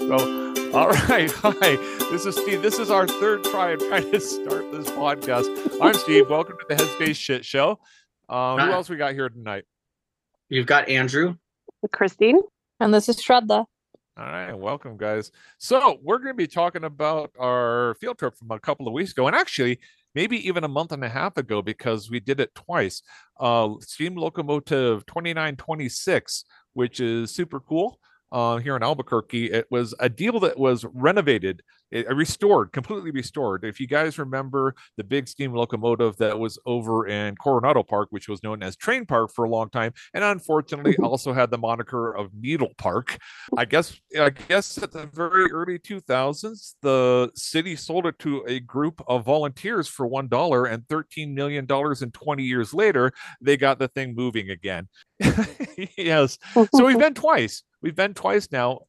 So, all right. Hi, this is Steve. This is our third try of trying to start this podcast. I'm Steve. Welcome to the Headspace Shit Show. Who else we got here tonight? You've got Andrew. Christine. And this is Shraddha. All right. Welcome, guys. So, we're going to be talking about our field trip from a couple of weeks ago, and actually, maybe even a month and a half ago, because we did it twice. Steam Locomotive 2926, which is super cool. Here in Albuquerque, it was a deal that was renovated, restored, completely restored. If you guys remember the big steam locomotive that was over in Coronado Park, which was known as Train Park for a long time, and unfortunately also had the moniker of Needle Park. I guess at the very early 2000s, the city sold it to a group of volunteers for $1 and $13 million, and 20 years later, they got the thing moving again. Yes. So we've been twice. We've been twice now.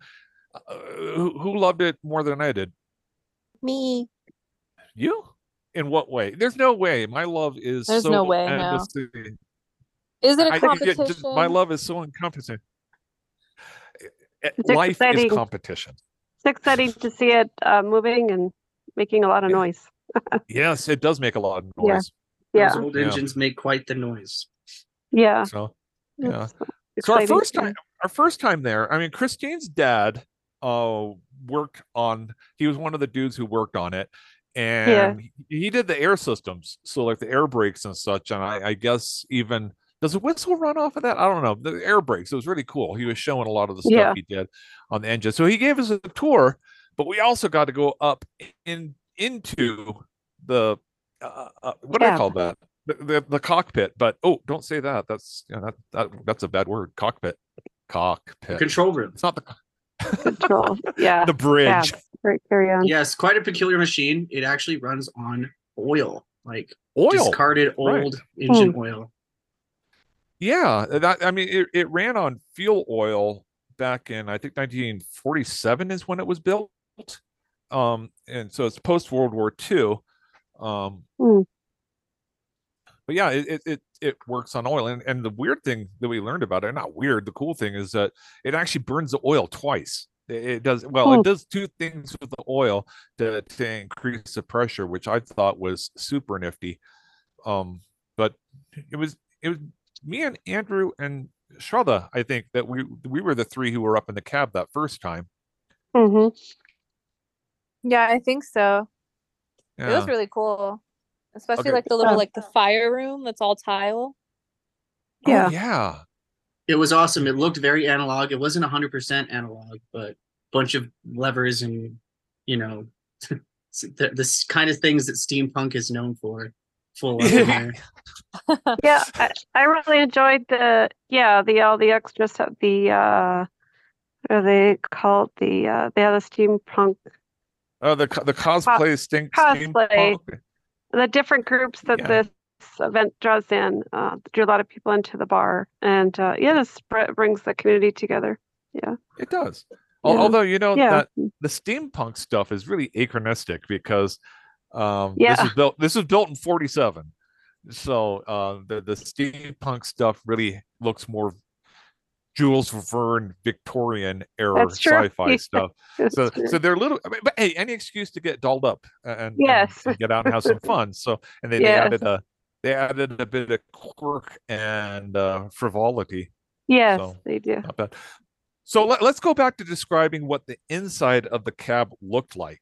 Who loved it more than I did? Me. You? In what way? There's no way. My love is There's so no way, no. Is it a competition? My love is so encompassing. It's Life exciting. is competition. It's exciting to see it moving and making a lot of noise. Yes, it does make a lot of noise. Yeah. Those old engines make quite the noise. Yeah. So, yeah. It's So exciting. our first time there, I mean, Christine's dad worked on, he was one of the dudes who worked on it, and he did the air systems, so like the air brakes and such, and I guess even, does a whistle run off of that? I don't know. The air brakes, it was really cool. He was showing a lot of the stuff he did on the engine. So he gave us a tour, but we also got to go up into the what do I call that? The cockpit. But don't say that. That's that's a bad word. Cockpit. The control room. It's not the Control. Yeah. the bridge. Great. Carry on. Yes, quite a peculiar machine. It actually runs on oil, like Oil. discarded old engine oil. Yeah, I mean, it ran on fuel oil back in, I think, 1947 is when it was built. And so it's post World War II. But yeah, it works on oil. And the weird thing that we learned about it, not weird, the cool thing is that it actually burns the oil twice. It does, it does two things with the oil to increase the pressure, which I thought was super nifty. But it was me and Andrew and Shraddha, I think, that we were the three who were up in the cab that first time. Mm-hmm. Yeah, I think so. Yeah. It was really cool. Especially Okay. like the little like the fire room that's all tile. Yeah. Oh, yeah. It was awesome. It looked very analog. It wasn't 100% analog, but a bunch of levers and, the kind of things that steampunk is known for. Full up in there. Yeah. I really enjoyed all the extras. What are they called? They had a steampunk. Oh, the cosplay Cosplay. steampunk. The different groups that this event draws in, drew a lot of people into the bar, and this brings the community together. Yeah, It does. Yeah. Although that the steampunk stuff is really anachronistic because this was built in 47, so the steampunk stuff really looks more Jules Verne Victorian era sci-fi stuff. So they're a little, but hey, any excuse to get dolled up and get out and have some fun. So they added a bit of quirk and frivolity. Yes, so, they do. Not bad. So let's go back to describing what the inside of the cab looked like.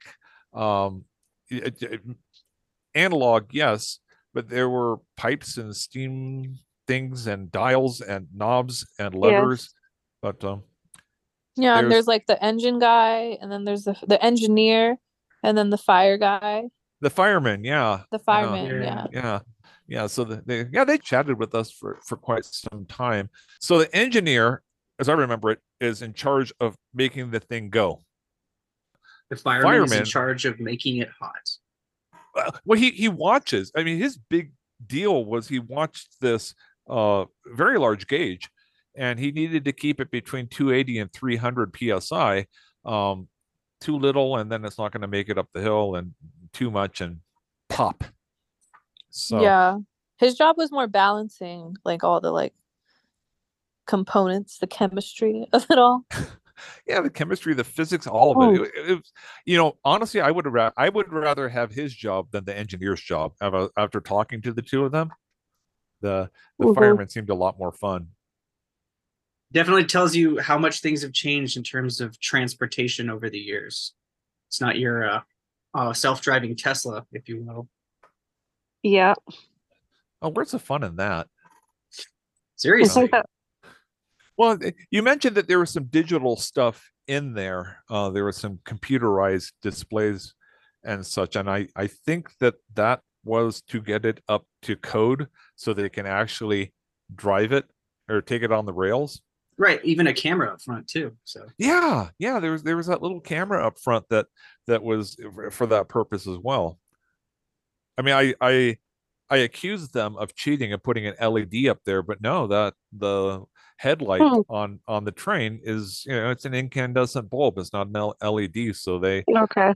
Analog, yes, but there were pipes and steam things and dials and knobs and levers. But and there's like the engine guy, and then there's the engineer, and then the fire guy. The fireman, The fireman, yeah. So they chatted with us for quite some time. So the engineer, as I remember it, is in charge of making the thing go. The fireman is in charge of making it hot. Well, he watches. I mean, his big deal was he watched this very large gauge, and he needed to keep it between 280 and 300 psi. Too little, and then it's not going to make it up the hill, and too much, and pop. So his job was more balancing like all the like components, the chemistry of it all. Yeah, the chemistry, the physics, all of it. Honestly, I would rather have his job than the engineer's job. After talking to the two of them, the Mhm. fireman seemed a lot more fun. Definitely tells you how much things have changed in terms of transportation over the years. It's not your self-driving Tesla, if you will. Yeah. Oh, where's the fun in that? Seriously. Well, you mentioned that there was some digital stuff in there. There was some computerized displays and such, and I think that was to get it up to code so they can actually drive it or take it on the rails. Right, even a camera up front too. So Yeah, there was that little camera up front that was for that purpose as well. I mean, I accused them of cheating and putting an LED up there, but no, that the headlight Hmm. on the train is, it's an incandescent bulb. It's not an LED. So Okay.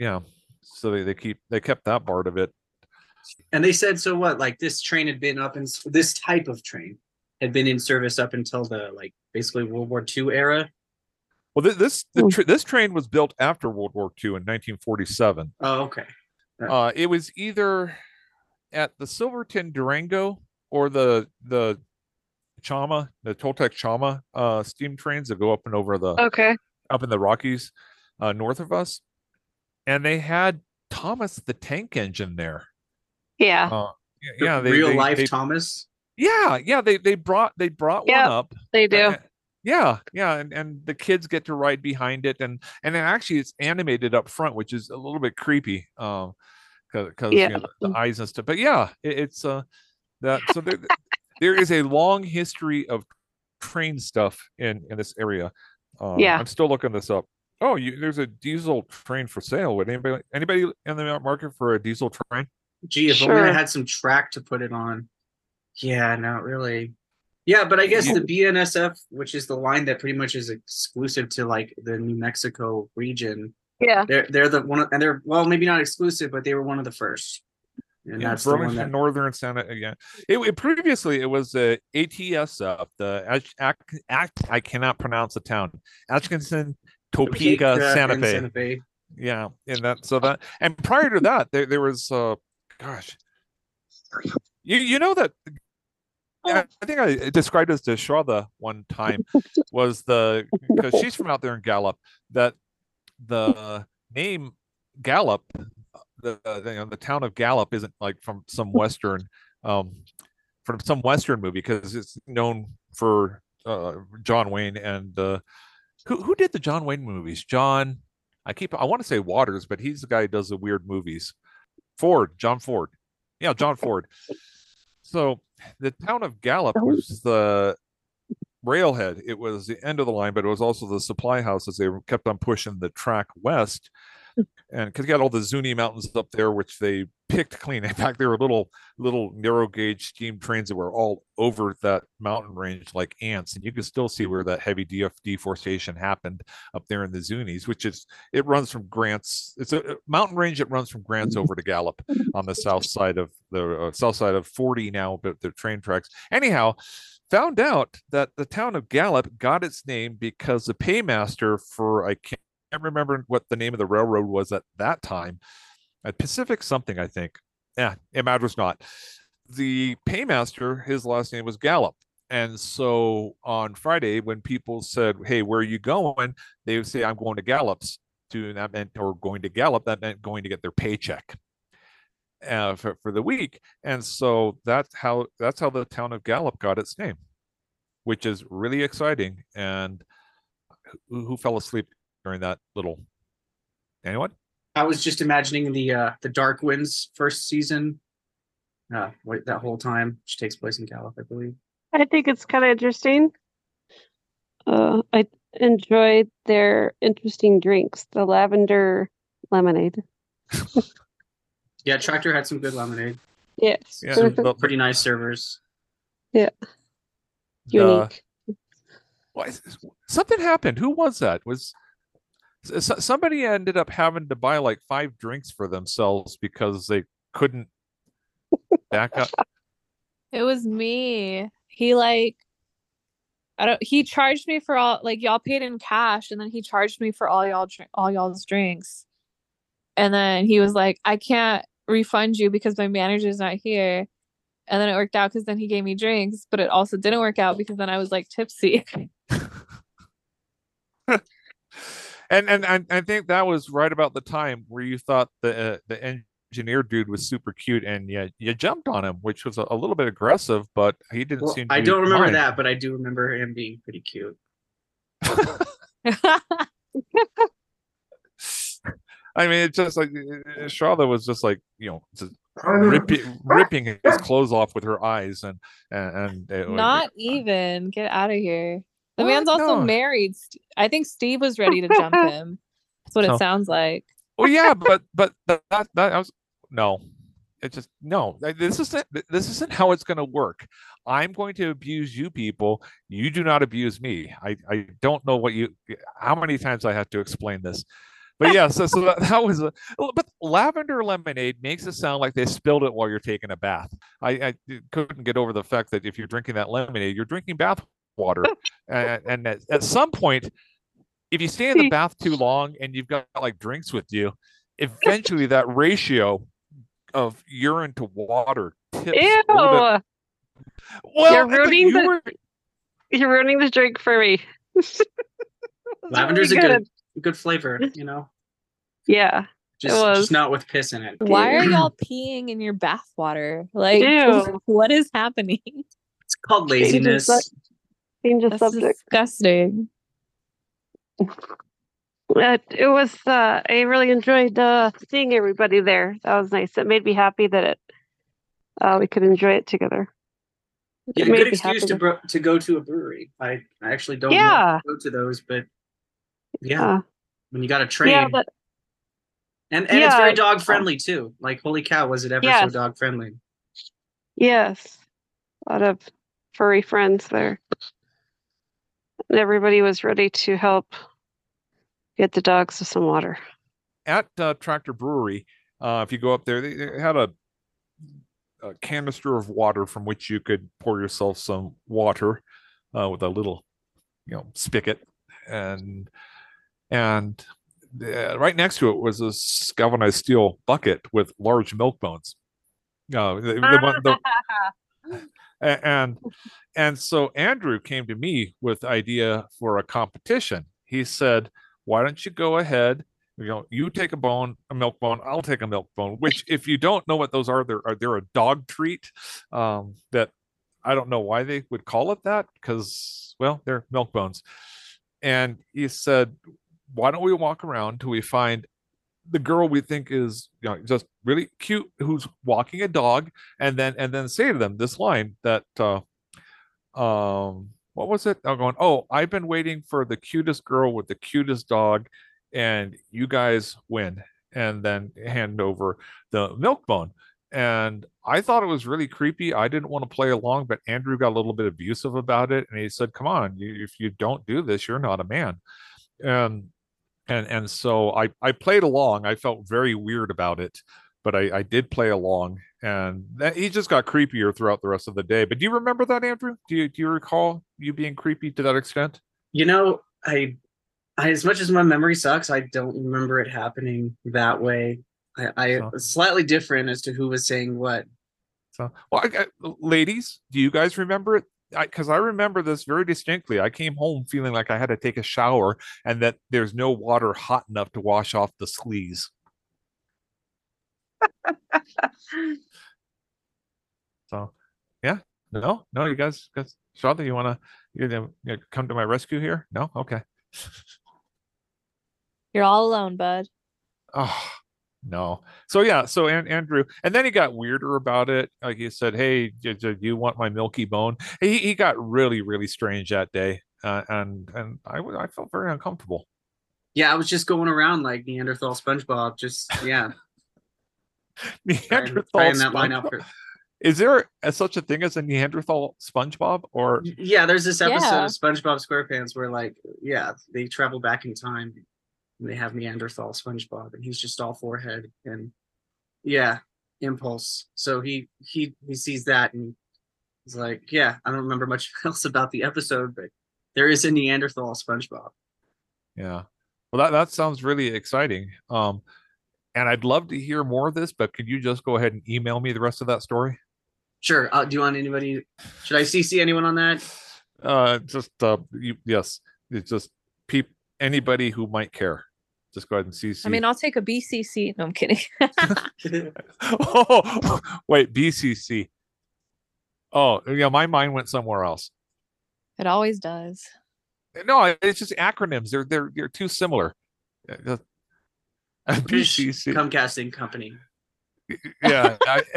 they kept that part of it. and they said so what, like this train had been up in this type of train had been in service up until the like basically World War II era. Well, this train was built after World War II in 1947. Oh, okay. It was either at the Silverton Durango or the Chama, the Toltec Chama steam trains that go up and over Okay. up in the Rockies north of us, and they had Thomas the Tank Engine there. Yeah. Yeah, real life Thomas. Yeah, they brought one Yep, up. they do. Yeah, and the kids get to ride behind it, and then actually it's animated up front, which is a little bit creepy, because Yeah. the eyes and stuff. But yeah, it's that so there is a long history of train stuff in this area. Yeah. I'm still looking this up. Oh, there's a diesel train for sale. Would anybody in the market for a diesel train? Gee, if only I Sure. had some track to put it on. Yeah, not really. Yeah, but I guess the BNSF, which is the line that pretty much is exclusive to like the New Mexico region, Yeah. they're the one, and they're, well, maybe not exclusive, but they were one of the first. And Yeah, that's the one Burlington that Northern Santa. Yeah, previously it was ATSF. I cannot pronounce the town. Atkinson, Topeka, Santa in Fe. Santa Fe. Yeah, and prior to that, there was gosh, you know that. Yeah, I think I described this to Shraddha one time, was because she's from out there in Gallup, that the name Gallup, the town of Gallup isn't like from some Western movie, because it's known for John Wayne and who did the John Wayne movies? I want to say Waters, but he's the guy who does the weird movies. John Ford. Yeah, John Ford. So the town of Gallup was the railhead. It was the end of the line, but it was also the supply house as they kept on pushing the track west. And because you got all the Zuni Mountains up there, which they picked clean. In fact, there were little narrow gauge steam trains that were all over that mountain range like ants, and you can still see where that heavy deforestation happened up there in the Zunis, it runs from Grants. It's a mountain range that runs from Grants over to Gallup on the south side of 40 now, but the train tracks. Anyhow, found out that the town of Gallup got its name because the paymaster for, I can't remember what the name of the railroad was at that time, at Pacific something, I think. Yeah, it matters not. The paymaster, his last name was Gallup. And so on Friday, when people said, "Hey, where are you going?" they would say, "I'm going to Gallup's." Going to Gallup, that meant going to get their paycheck for the week. And so that's how the town of Gallup got its name, which is really exciting. And who fell asleep during that little? Anyone? I was just imagining the Dark Winds first season. That whole time, which takes place in Gallup, I believe. I think it's kind of interesting. I enjoyed their interesting drinks, the lavender lemonade. Yeah, Tractor had some good lemonade. Yes. Yeah, Some pretty nice servers. Unique. Something happened. Who was that? Somebody ended up having to buy like 5 drinks for themselves because they couldn't back up. It was me. He like I don't. He charged me for all, like, y'all paid in cash, and then he charged me for all y'all's drinks, and then he was like, "I can't refund you because my manager's not here." And then it worked out because then he gave me drinks, but it also didn't work out because then I was like tipsy. And I think that was right about the time where you thought the engineer dude was super cute, and you jumped on him, which was a little bit aggressive, but he didn't Well, seem to I don't remember mind. that, but I do remember him being pretty cute. I mean, it's just like Charlotte was just like, just ripping his clothes off with her eyes, and Not even. Get out of here. The What? man's also No. married. I think Steve was ready to jump him. That's what So- it sounds like. Well, yeah, but that I was no. It's just no. This isn't how it's going to work. I'm going to abuse you people. You do not abuse me. I don't know how many times I have to explain this. But yeah, so that was but lavender lemonade makes it sound like they spilled it while you're taking a bath. I couldn't get over the fact that if you're drinking that lemonade, you're drinking bath water, and at some point, if you stay in the bath too long and you've got like drinks with you, eventually that ratio of urine to water tips Ew! a little bit. Well, You're but ruining you were- You're ruining the drink for me. Lavender's really a good flavor, you know. Yeah. was. Just not with piss in it. Why are y'all peeing in your bath water? Like, Ew. what is happening? It's called Change the laziness. Change the That's subject. disgusting. It was. I really enjoyed seeing everybody there. That was nice. It made me happy that we could enjoy it together. Yeah, It made good me excuse happy to go to a brewery. I actually don't Yeah. go to those, but yeah, Uh, when you got to train, yeah, but and it's yeah, very dog friendly too. Like, holy cow, was it ever so Yes. dog friendly? yes, a lot of furry friends there, and everybody was ready to help get the dogs some water. at Tractor Brewery, if you go up there, they had a canister of water from which you could pour yourself some water with a little, spigot, and right next to it was this galvanized steel bucket with large milk bones. And so Andrew came to me with the idea for a competition. He said, "Why don't you go ahead? You take a milk bone. I'll take a milk bone." Which, if you don't know what those are, they're a dog treat. That I don't know why they would call it that, because, well, they're milk bones. And he said, "Why don't we walk around till we find the girl we think is, just really cute, who's walking a dog, and then say to them this line that what was it? I'm going, oh, I've been waiting for the cutest girl with the cutest dog, and you guys win." And then hand over the milk bone. And I thought it was really creepy. I didn't want to play along, but Andrew got a little bit abusive about it, and he said, "Come on, if you don't do this, you're not a man." And so I played along. I felt very weird about it, but I did play along, and he just got creepier throughout the rest of the day. But do you remember that, Andrew? Do you recall you being creepy to that extent? You know, I as much as my memory sucks, I don't remember it happening that way. I So- slightly different as to who was saying what. So, well, ladies, do you guys remember it? Because I remember this very distinctly. I came home feeling like I had to take a shower, and that there's no water hot enough to wash off the sleaze. So, yeah, no, you guys, Shanta, you want to come to my rescue here? No, okay. You're all alone, bud. Oh, no. So yeah, so Andrew, and then he got weirder about it. Like he said, "Hey, do you want my milky bone?" He got really, really strange that day, and I felt very uncomfortable. Yeah, I was just going around like Neanderthal SpongeBob, just Neanderthal trying that line out SpongeBob. for. Is there such a thing as a Neanderthal SpongeBob? Or Yeah, there's this episode Yeah. of SpongeBob SquarePants where, like, yeah, they travel back in time and they have Neanderthal SpongeBob, and he's just all forehead and impulse. So he sees that and he's like, yeah, I don't remember much else about the episode, but There is a Neanderthal SpongeBob. Yeah. Well, that sounds really exciting. And I'd love to hear more of this, but could you just go ahead and email me the rest of that story? Sure. Do you want anybody? Should I CC anyone on that? Yes, it's just anybody who might care. Just go ahead and CC. I mean, I'll take a BCC. No, I'm kidding. Oh, wait, BCC. Oh, yeah, my mind went somewhere else. It always does. No, it's just acronyms. They're too similar. British BCC. Comcasting Company. Yeah.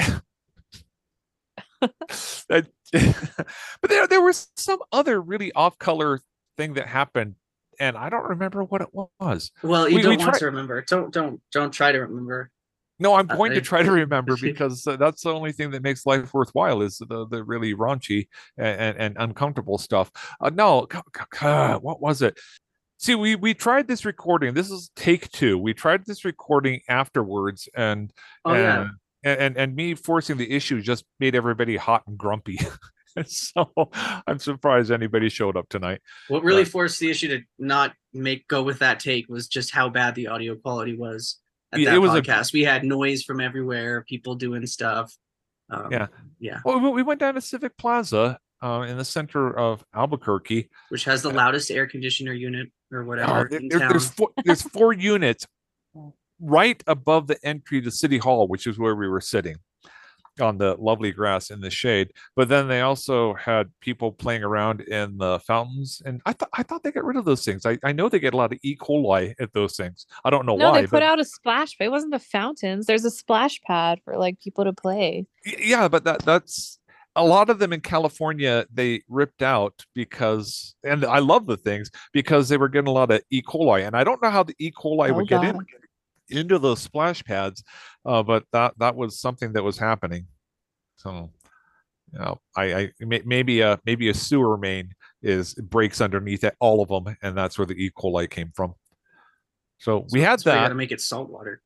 But there was some other really off-color thing that happened, and I don't remember what it was. Well, you don't want to remember. Don't try to remember. No, I'm going to try to remember because that's the only thing that makes life worthwhile is the really raunchy and uncomfortable stuff. No, what was it? See, we tried this recording. This is take 2. We tried this recording afterwards, and me forcing the issue just made everybody hot and grumpy. So I'm surprised anybody showed up tonight. What really forced the issue to not go with that take was just how bad the audio quality was at that podcast. We had noise from everywhere, people doing stuff. Yeah. Well, we went down to Civic Plaza in the center of Albuquerque, which has the loudest air conditioner unit or whatever in town. There's 4 units right above the entry to City Hall, which is where we were sitting on the lovely grass in the shade. But then they also had people playing around in the fountains, and I thought they got rid of those things. I know they get a lot of E. coli at those things. I don't know why. No, they put out a splash pad. It wasn't the fountains. There's a splash pad for like people to play. Yeah, but that's a lot of them in California. They ripped out because, and I love the things because they were getting a lot of E. coli, and I don't know how the E. coli would get into those splash pads, but that was something that was happening. So, I maybe a sewer main breaks underneath all of them, and that's where the E. coli came from. So we had that. Got to make it salt water.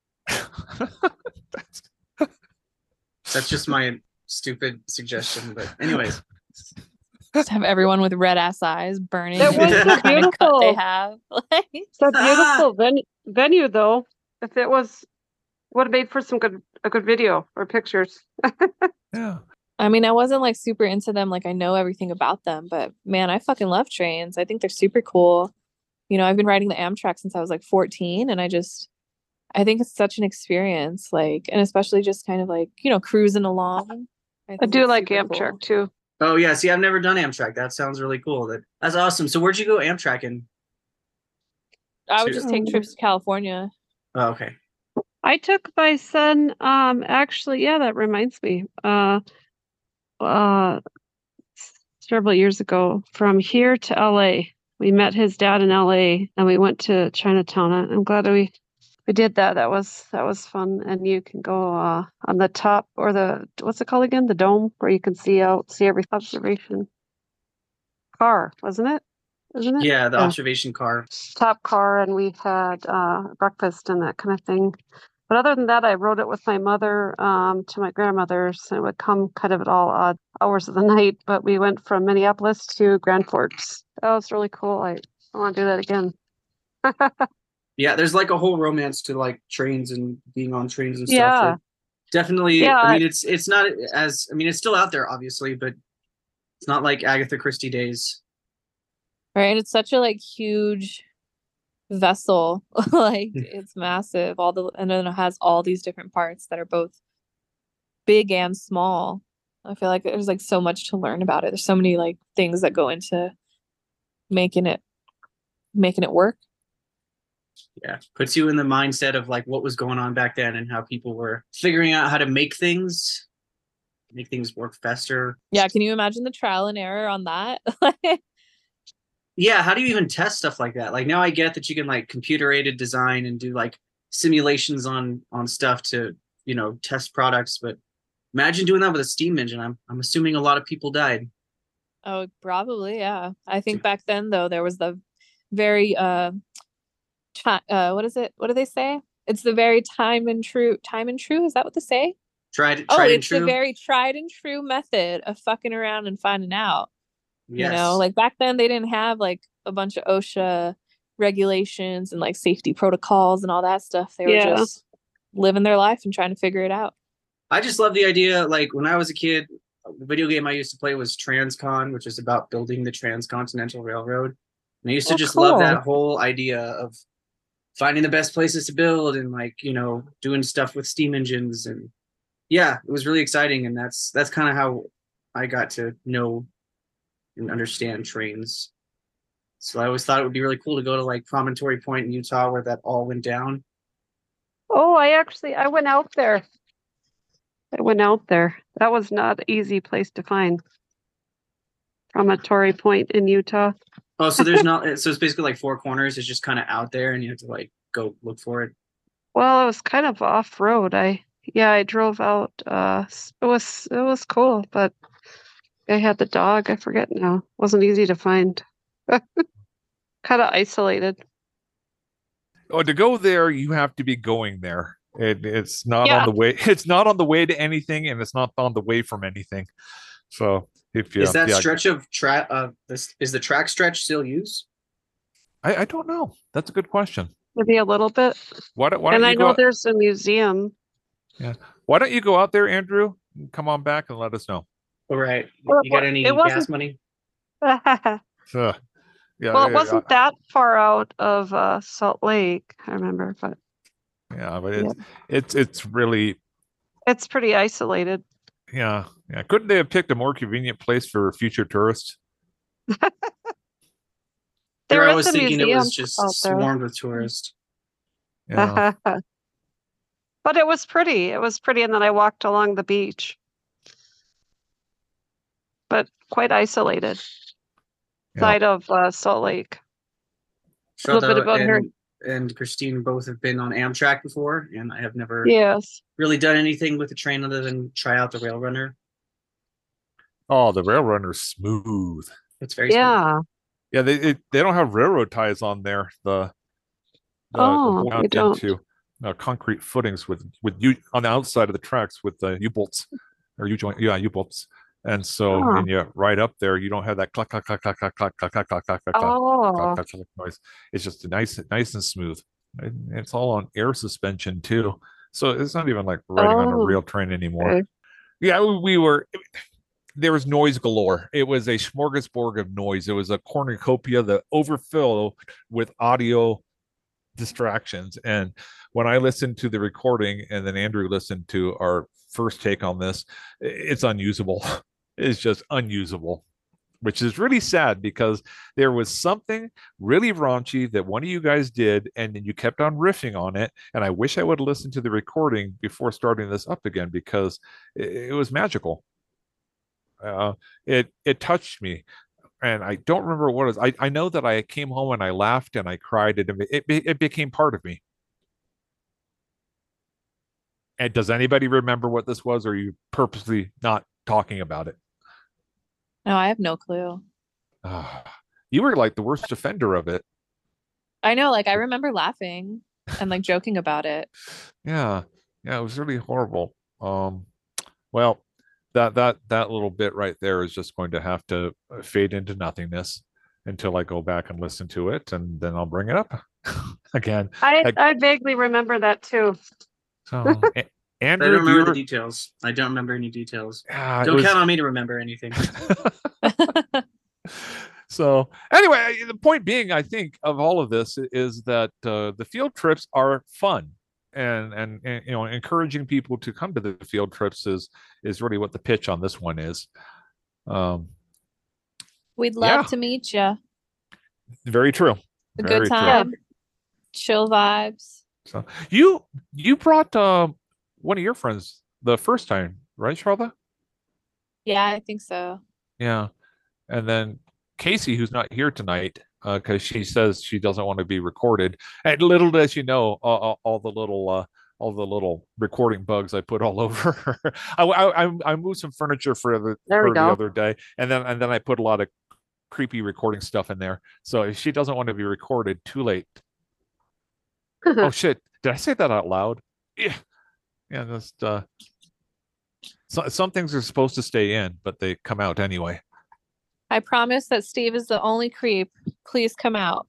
That's just my stupid suggestion, but anyways. Just have everyone with red ass eyes burning. It was so beautiful. They have. It's a beautiful venue, though. If it would have made for a good video or pictures. Yeah. I mean, I wasn't like super into them. Like I know everything about them, but man, I fucking love trains. I think they're super cool. You know, I've been riding the Amtrak since I was like 14, and I think it's such an experience. Like, and especially just kind of like, you know, cruising along. I do like Amtrak too. Oh yeah, see, I've never done Amtrak. That sounds really cool. That's awesome. So where'd you go Amtrak? I would just take trips to California. Oh, okay. I took my son, actually, yeah, that reminds me. Several years ago from here to LA. We met his dad in LA and we went to Chinatown. I'm glad we did that. That was fun. And you can go on the top or what's it called again? The dome where you can see every observation car, wasn't it? Isn't it? Yeah, the observation car. Top car, and we had breakfast and that kind of thing. But other than that, I rode it with my mother to my grandmother's, and it would come kind of at all odd hours of the night. But we went from Minneapolis to Grand Forks. That was really cool. I want to do that again. Yeah, there's like a whole romance to like trains and being on trains and stuff. Yeah. Definitely. Yeah, I mean, it's not as, I mean, it's still out there, obviously, but it's not like Agatha Christie days. Right. And it's such a like huge vessel. Like it's massive. And then it has all these different parts that are both big and small. I feel like there's like so much to learn about it. There's so many like things that go into making it work. Yeah. Puts you in the mindset of like what was going on back then and how people were figuring out how to make things work faster. Yeah. Can you imagine the trial and error on that? Yeah, how do you even test stuff like that? Like now I get that you can like computer aided design and do like simulations on stuff to, you know, test products, but imagine doing that with a steam engine. I'm assuming a lot of people died. Oh, probably, yeah. I think back then though there was the very what is it? What do they say? It's the very time and true. Is that what they say? Tried and true. The very tried and true method of fucking around and finding out. You Yes. know, like back then they didn't have like a bunch of OSHA regulations and like safety protocols and all that stuff. They were Yeah. just living their life and trying to figure it out. I just love the idea. Like when I was a kid, the video game I used to play was Transcon, which is about building the Transcontinental Railroad. And I used to Oh, just love cool. that whole idea of finding the best places to build and like, you know, doing stuff with steam engines. And yeah, it was really exciting. And that's kind of how I got to know and understand trains. So I always thought it would be really cool to go to like Promontory Point in Utah where that all went down. Oh, I went out there. I went out there. That was not an easy place to find. Promontory Point in Utah. Oh, so there's not, so it's basically like Four Corners. It's just kind of out there and you have to like go look for it. Well, it was kind of off road. I drove out. It was cool, but I had the dog. I forget now. Wasn't easy to find. Kind of isolated. Oh, to go there, you have to be going there. It's not Yeah. on the way. It's not on the way to anything, and it's not on the way from anything. So if you, Is that yeah, stretch of track? Is the track stretch still used? I don't know. That's a good question. Maybe a little bit. Why don't And you I go? know there's a museum. Why don't you go out there, Andrew? Come on back and let us know. All right. Well, You got any it wasn't- gas money? So, yeah, Well, it wasn't that far out of Salt Lake, I remember, but yeah, but it's really, it's pretty isolated. yeah. Couldn't they have picked a more convenient place for future tourists? There I is was a thinking it museum was just out there. swarmed with tourists. Yeah. But it was pretty. It was pretty, and then I walked along the beach. But quite isolated. Yeah. Side of Salt Lake. A little bit Shraddha about her. and Christine both have been on Amtrak before, and I have never Yes. really done anything with the train other than try out the Rail Runner. Oh, the rail runner's smooth. It's very smooth. Yeah. Yeah, they don't have railroad ties on there. The Oh, going you out don't. into concrete footings with you on the outside of the tracks with the U-bolts or U-joint, yeah, U-bolts. And so Oh. when you're right up there, you don't have that clack clack clack clack clack clack clack clack clack clack clack Oh. clack clack noise. It's just nice and smooth. And it's all on air suspension too, so it's not even like riding on a Oh. real train anymore. Okay. Yeah, we were. There was noise galore. It was a smorgasbord of noise. It was a cornucopia that overfilled with audio distractions. And when I listened to the recording and then Andrew listened to our first take on this, it's unusable. It's just unusable, which is really sad because there was something really raunchy that one of you guys did and then you kept on riffing on it. And I wish I would have listened to the recording before starting this up again because it was magical. It touched me, and I don't remember what it was. I know that I came home and I laughed and I cried, and it became part of me. And does anybody remember what this was, or are you purposely not talking about it? No, I have no clue. You were like the worst offender of it. I know, like I remember laughing and like joking about it. Yeah, it was really horrible. Well, that little bit right there is just going to have to fade into nothingness until I go back and listen to it, and then I'll bring it up again. I vaguely remember that too. So, I Andrew, don't remember the details. I don't remember any details. Don't count on me to remember anything. So anyway, the point being, I think of all of this is that the field trips are fun, and you know, encouraging people to come to the field trips is really what the pitch on this one is. We'd love Yeah. to meet you. Very true. A Very good true. time. Chill vibes. So you brought one of your friends the first time, right, Charlotte? Yeah, I think so. Yeah, and then Casey, who's not here tonight, because she says she doesn't want to be recorded. And little does you know, all the little recording bugs I put all over her. I moved some furniture for There we her the go. other day, and then I put a lot of creepy recording stuff in there. So if she doesn't want to be recorded, too late. Oh shit! Did I say that out loud? Yeah, just some things are supposed to stay in, but they come out anyway. I promise that Steve is the only creep. Please come out.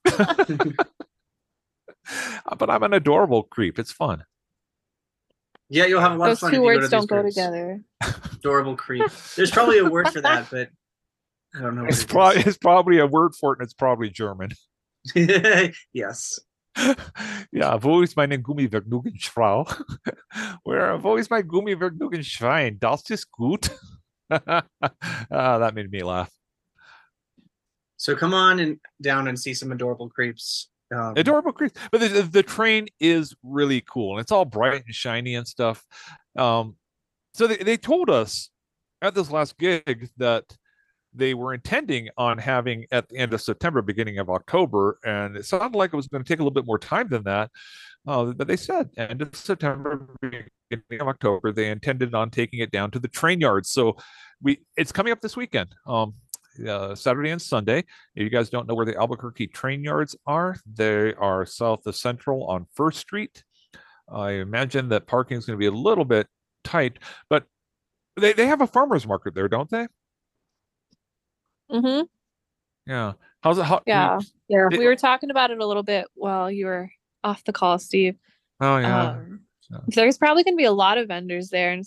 But I'm an adorable creep. It's fun. Yeah, you'll have a lot of Those fun two if you go to words these don't go groups. together. Adorable creep. There's probably a word for that, but I don't know. It's probably a word for it, and it's probably German. Yes. Ja, wo ist meine Gummivergnügensfrau? Wo ist mein Gummivergnügensschwein? Das ist gut. That made me laugh. So come on and down and see some adorable creeps. Adorable creeps, but the train is really cool, and it's all bright and shiny and stuff. So they told us at this last gig that they were intending on having at the end of September, beginning of October, and it sounded like it was going to take a little bit more time than that. But they said end of September, beginning of October. They intended on taking it down to the train yards. So it's coming up this weekend, Saturday and Sunday. If you guys don't know where the Albuquerque train yards are, they are south of Central on First Street. I imagine that parking is going to be a little bit tight, but they have a farmer's market there, don't they? Mm-hmm. Yeah. How's it? Yeah. Yeah. We were talking about it a little bit while you were off the call, Steve. Oh yeah. There's probably going to be a lot of vendors there. And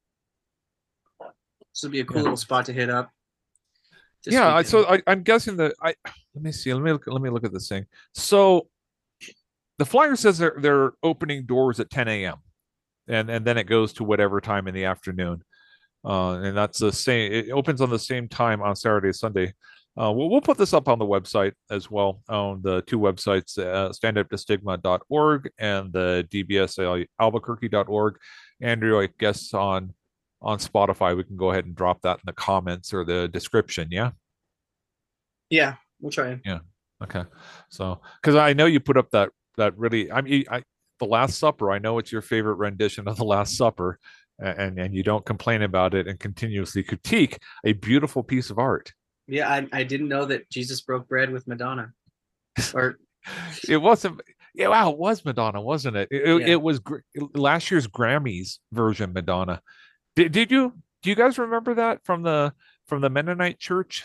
this would be a cool little spot to hit up. Yeah. So I'm guessing that let me see. Let me look at this thing. So the flyer says they're opening doors at 10 a.m. and then it goes to whatever time in the afternoon. And that's the same. It opens on the same time on Saturday, Sunday. We'll put this up on the website as well, on the two websites, standuptostigma.org and the dbsalbuquerque.org. Andrew, I guess on Spotify, we can go ahead and drop that in the comments or the description. Yeah. Yeah, we'll try. Yeah. Okay. So, because I know you put up that really, the Last Supper. I know it's your favorite rendition of the Last Supper. And you don't complain about it and continuously critique a beautiful piece of art. Yeah, I didn't know that Jesus broke bread with Madonna. Or it wasn't. Yeah, wow, it was Madonna, wasn't it? It was last year's Grammys version Madonna. Do you guys remember that from the Mennonite church?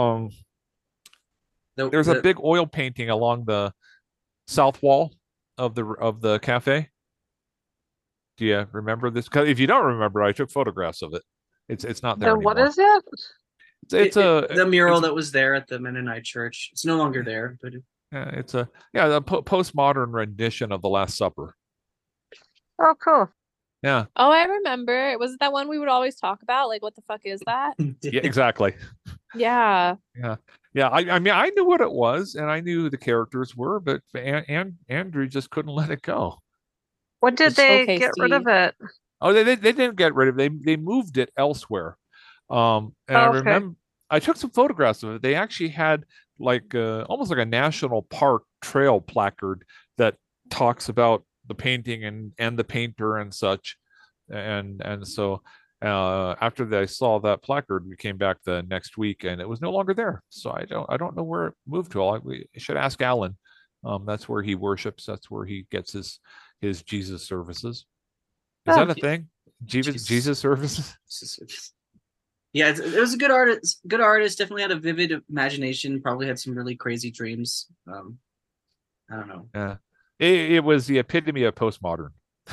There's a big oil painting along the south wall of the cafe. Do you remember this? Because if you don't remember, I took photographs of it. It's not there anymore. What is it? It's the mural that was there at the Mennonite church. It's no longer there, but it's the postmodern rendition of the Last Supper. Oh, cool. Yeah. Oh, I remember. Was it that one we would always talk about? Like, what the fuck is that? Yeah, exactly. Yeah. Yeah. I mean, I knew what it was, and I knew who the characters were, but Andrew just couldn't let it go. When did they get rid of it? Oh, they didn't get rid of it. They moved it elsewhere. And I remember I took some photographs of it. They actually had like almost like a national park trail placard that talks about the painting and the painter and such. And so after I saw that placard, we came back the next week and it was no longer there. So I don't know where it moved to. We should ask Alan. That's where he worships. That's where he gets his Jesus services. Is that a thing? Jesus services? Yeah, it was a good artist. Good artist. Definitely had a vivid imagination. Probably had some really crazy dreams. I don't know. Yeah, it was the epitome of postmodern.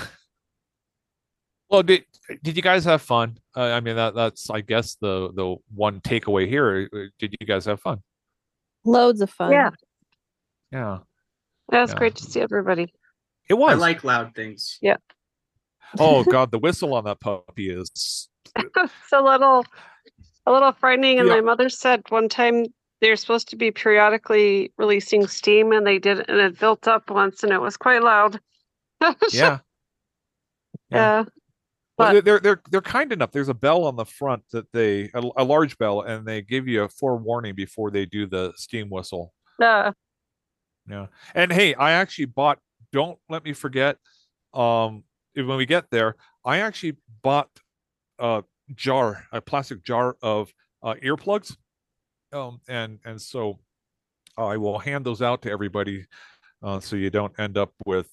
Well, did you guys have fun? I mean, that's I guess the one takeaway here. Did you guys have fun? Loads of fun. Yeah. Yeah. That was great to see everybody. It was. I like loud things. Yeah. Oh God, the whistle on that puppy is it's a little frightening. And my mother said one time they're supposed to be periodically releasing steam, and they did, and it built up once, and it was quite loud. Yeah. Well, they're kind enough. There's a bell on the front that a large bell, and they give you a forewarning before they do the steam whistle. Yeah. And hey, I actually bought. Don't let me forget. When we get there, I actually bought a plastic jar of earplugs, and so I will hand those out to everybody, so you don't end up with,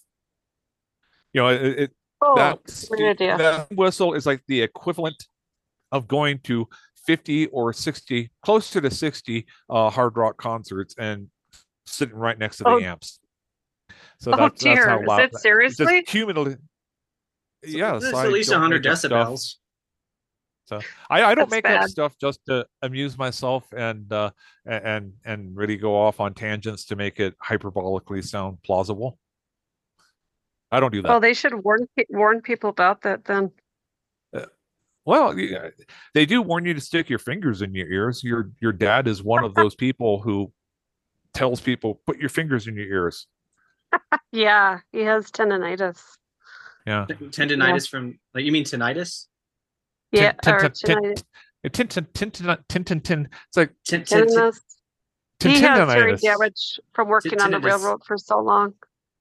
that whistle is like the equivalent of going to 50 or 60, closer to 60 hard rock concerts and sitting right next to the Oh. amps. So Oh that's dear, how is loud. it seriously? Just cumulative. Yes, It's I at least don't 100 make up stuff. decibels. So I don't That's make up bad. stuff just to amuse myself and really go off on tangents to make it hyperbolically sound plausible. I don't do that. Oh, they should warn people about that then. Well, they do warn you to stick your fingers in your ears. Your dad is one of those people who tells people, put your fingers in your ears. Yeah, he has tendonitis. Yeah. Tendonitis from, like, you mean tinnitus? Yeah, or Tinnitus. It's like tendonitis. He has hearing tendonitis. damage from working on the Tinnitus. railroad for so long.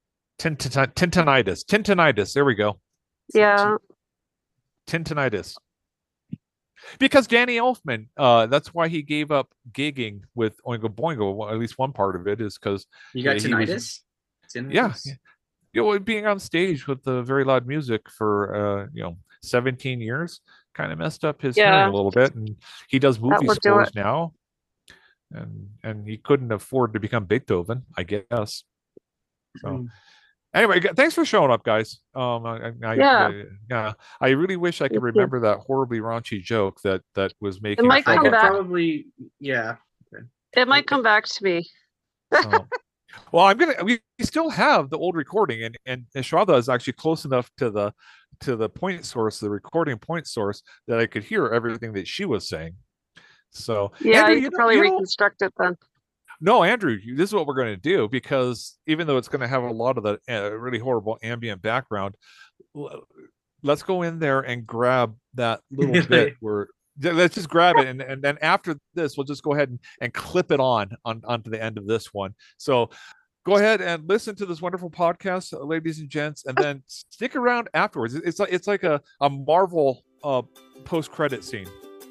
Tendonitis. There we go. Yeah. Tendonitis. Because Danny Elfman, that's why he gave up gigging with Oingo Boingo. Well, at least one part of it is because You got he was- tinnitus? yeah, Tinnitus? being on stage with the very loud music for 17 years kind of messed up his hearing Yeah. a little bit, and he does movie will do scores it. now, and he couldn't afford to become Beethoven, I guess. So. Mm. Anyway, thanks for showing up, guys. Yeah. I really wish I could Thank you. remember that horribly raunchy joke that was making might fun come of- back. Probably, yeah. It might come back to me. So- well, we still have the old recording, and Shraddha is actually close enough to the point source, the recording point source, that I could hear everything that she was saying. So Yeah, Andrew, you could probably reconstruct it then. No, Andrew, this is what we're going to do, because even though it's going to have a lot of the really horrible ambient background, let's go in there and grab that little bit where let's just grab it, and then after this, we'll just go ahead and clip it onto the end of this one. So go ahead and listen to this wonderful podcast, ladies and gents, and then stick around afterwards. It's like a Marvel post-credit scene.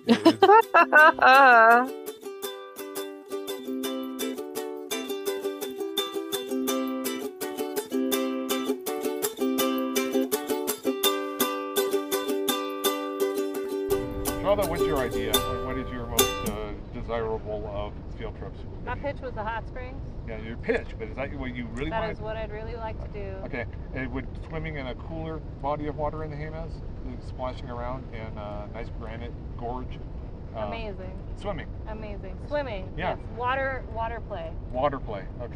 Shraddha, what's your idea? What is your most desirable of field trips? My pitch was the hot springs. Yeah, your pitch, but is that what you really That want? is what I'd really like to do. Okay, and would swimming in a cooler body of water in the Jemez, splashing around in a nice granite gorge? Amazing. Swimming. Amazing. Swimming. Yeah. Yes. Water play. Water play. Okay.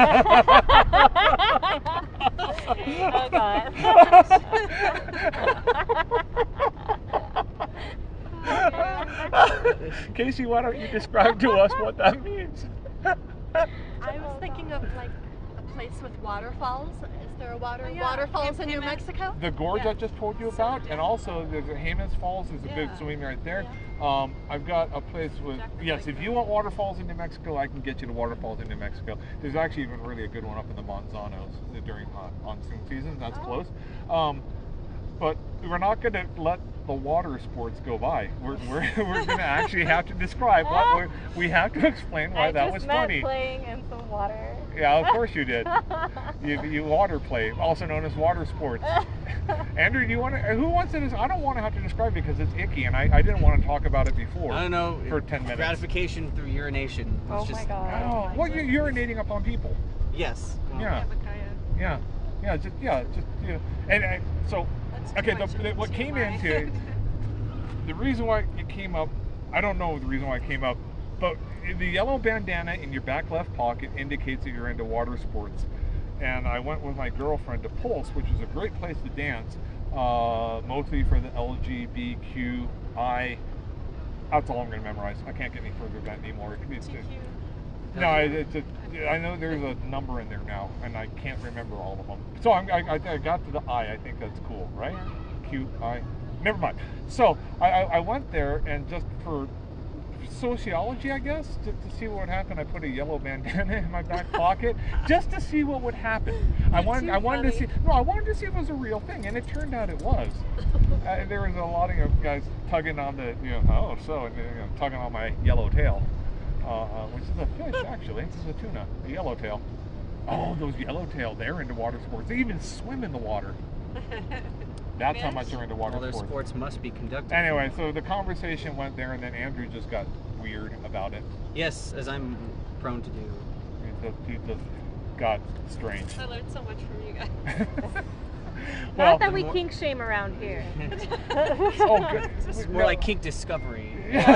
Oh God. Casey, why don't you describe to us what that means? I was thinking of like a place with waterfalls. Is there a waterfalls in New Mexico? The gorge Yeah. I just told you about, and also there's a Jemez Falls. There's a big Yeah. swimming right there. I've got a place with, yes, if you want waterfalls in New Mexico, I can get you to waterfalls in New Mexico. There's actually even really a good one up in the Manzanos during monsoon season. That's close. But we're not going to let the water sports go by. We're going to actually have to describe we have to explain why I that just was meant funny. playing in some water. Yeah, of course you did. You water play, also known as water sports. Andrew, do you want to? Who wants to? I don't want to have to describe it because it's icky, and I didn't want to talk about it before. I don't know. For 10 minutes. Gratification through urination. Oh It's my just, God. Oh, well, you're urinating upon people. Yes. Yeah. And so, okay, what came into the reason why it came up, I don't know the reason why it came up, but the yellow bandana in your back left pocket indicates that you're into water sports. And I went with my girlfriend to Pulse, which is a great place to dance, mostly for the LGBTQI. That's all I'm going to memorize. I can't get any further than that anymore. No, I know there's a number in there now, and I can't remember all of them. So I got to the I. I think that's cool, right? Yeah. QI. Never mind. So I went there, and just for sociology, I guess, to see what would happen, I put a yellow bandana in my back pocket just to see what would happen. I wanted to see. No, I wanted to see if it was a real thing, and it turned out it was. There was a lot of guys tugging on the, tugging on my yellow tail. Which is a fish, actually. This is a tuna, a yellowtail. Oh, those yellowtail, they're into water sports. They even swim in the water. That's how much they're into water All their sports. sports must be conducted. Anyway, so the conversation went there, and then Andrew just got weird about it. Yes, as I'm prone to do. He just got strange. I learned so much from you guys. Well, Not that we kink shame around here. oh, good. It's more like kink discovery.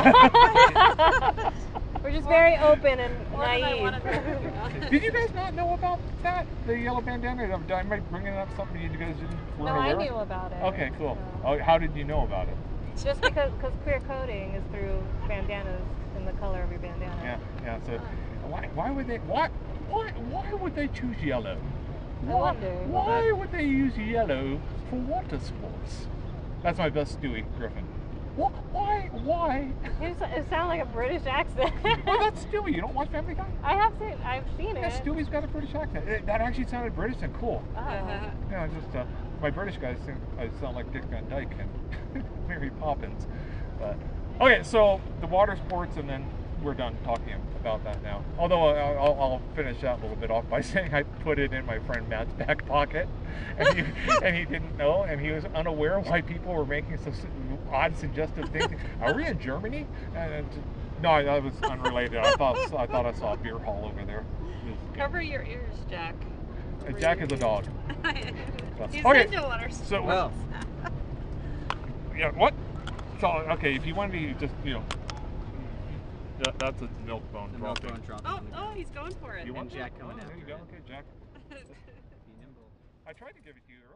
We're just very open and More than I naive. wanted to. Did you guys not know about that? The yellow bandana? Am I bringing up something you guys weren't No, I aware knew of? about it. Okay, cool. so- Oh, how did you know about it? Just because queer coding is through bandanas and the color of your bandana. Yeah. So, why would they choose yellow? I wonder. Why would they use yellow for water sports? That's my best Stewie Griffin. Why? It sounds like a British accent. Well, that's Stewie. You don't watch Family Guy? I've seen Yeah, it. Stewie's got a British accent. That actually sounded British and cool. Oh. Yeah, just my British guys think I sound like Dick Van Dyke and Mary Poppins. But okay, so the water sports, and then we're done talking about that now. Although I'll finish that a little bit off by saying I put it in my friend Matt's back pocket, and he didn't know, and he was unaware why people were making so odd, suggestive things. Are we in Germany? No, that was unrelated. I thought I saw a beer hall over there. Cover your ears, Jack. Jack is a dog. He's Okay. into water sports. So Well, yeah, what? So okay, if you wanted to just that's a milk bone the milk dropping. bone dropping. Oh, on the oh, ground. he's going for it. You want And Jack that? coming Oh, there after you go. it. Okay, Jack. Be nimble. I tried to give it to you earlier.